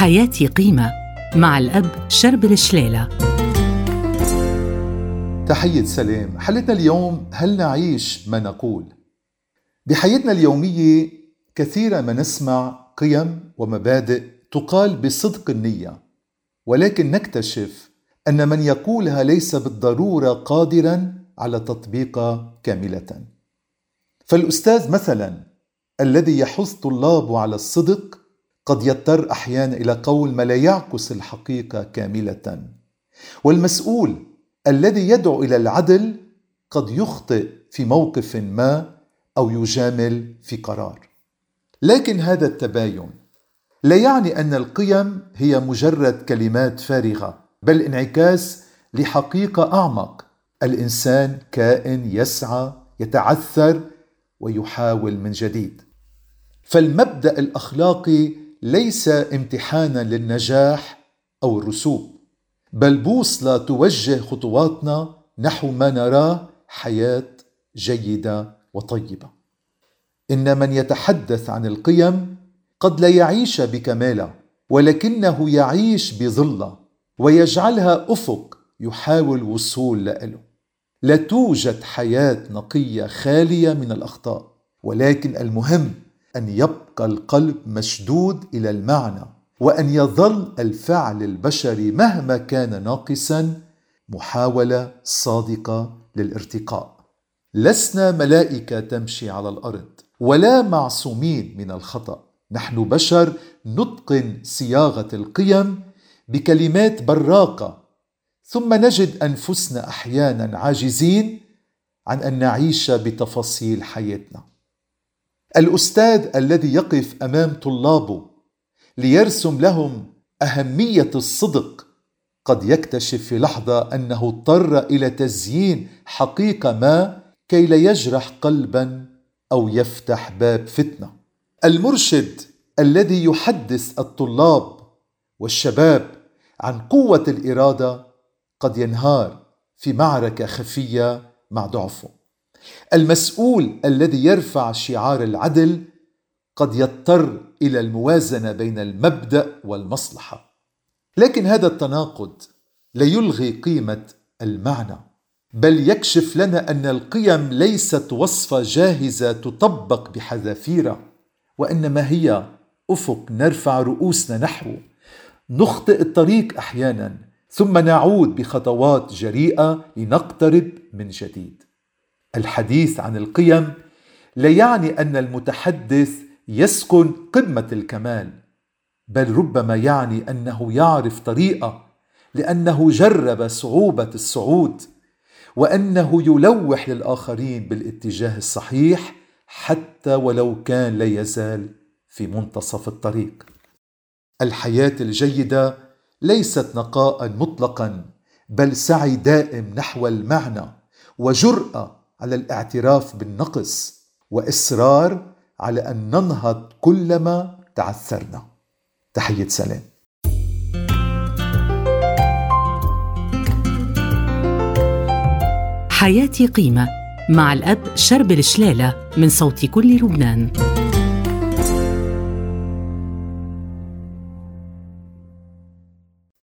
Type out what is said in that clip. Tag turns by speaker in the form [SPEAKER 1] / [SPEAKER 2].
[SPEAKER 1] حياتي قيمة مع الأب شربل شليلة.
[SPEAKER 2] تحية سلام. حلقتنا اليوم: هل نعيش ما نقول؟ بحياتنا اليومية كثيرا ما نسمع قيم ومبادئ تقال بصدق النية، ولكن نكتشف أن من يقولها ليس بالضرورة قادرا على تطبيقها كاملة. فالأستاذ مثلا الذي يحث طلابه على الصدق قد يضطر أحيانا إلى قول ما لا يعكس الحقيقة كاملة، والمسؤول الذي يدعو إلى العدل قد يخطئ في موقف ما أو يجامل في قرار. لكن هذا التباين لا يعني أن القيم هي مجرد كلمات فارغة، بل انعكاس لحقيقة أعمق. الإنسان كائن يسعى، يتعثر ويحاول من جديد. فالمبدأ الأخلاقي ليس امتحانا للنجاح أو الرسوب، بل بوصلة توجه خطواتنا نحو ما نراه حياة جيدة وطيبة. إن من يتحدث عن القيم قد لا يعيش بكمالها، ولكنه يعيش بظلها ويجعلها أفق يحاول وصول له. لا توجد حياة نقية خالية من الأخطاء، ولكن المهم أن يبقى القلب مشدود إلى المعنى، وأن يظل الفعل البشري مهما كان ناقصا محاولة صادقة للارتقاء. لسنا ملائكة تمشي على الأرض ولا معصومين من الخطأ. نحن بشر نتقن صياغة القيم بكلمات براقة، ثم نجد أنفسنا أحيانا عاجزين عن أن نعيش بتفاصيل حياتنا. الأستاذ الذي يقف أمام طلابه ليرسم لهم أهمية الصدق قد يكتشف في لحظة أنه اضطر إلى تزيين حقيقة ما كي لا يجرح قلبا أو يفتح باب فتنة. المرشد الذي يحدث الطلاب والشباب عن قوة الإرادة قد ينهار في معركة خفية مع ضعفه. المسؤول الذي يرفع شعار العدل قد يضطر إلى الموازنة بين المبدأ والمصلحة. لكن هذا التناقض لا يلغي قيمة المعنى، بل يكشف لنا أن القيم ليست وصفة جاهزة تطبق بحذافيرها، وإنما هي أفق نرفع رؤوسنا نحوه. نخطئ الطريق أحيانا، ثم نعود بخطوات جريئة لنقترب من جديد. الحديث عن القيم لا يعني أن المتحدث يسكن قمة الكمال، بل ربما يعني أنه يعرف طريقة، لأنه جرب صعوبة الصعود، وأنه يلوح للآخرين بالاتجاه الصحيح حتى ولو كان لا يزال في منتصف الطريق. الحياة الجيدة ليست نقاء مطلقا، بل سعي دائم نحو المعنى، وجرأة على الاعتراف بالنقص، وإصرار على أن ننهض كلما تعثرنا. تحية سلام.
[SPEAKER 1] حياتي قيمة مع الأب شربل شليلة من صوت كل لبنان.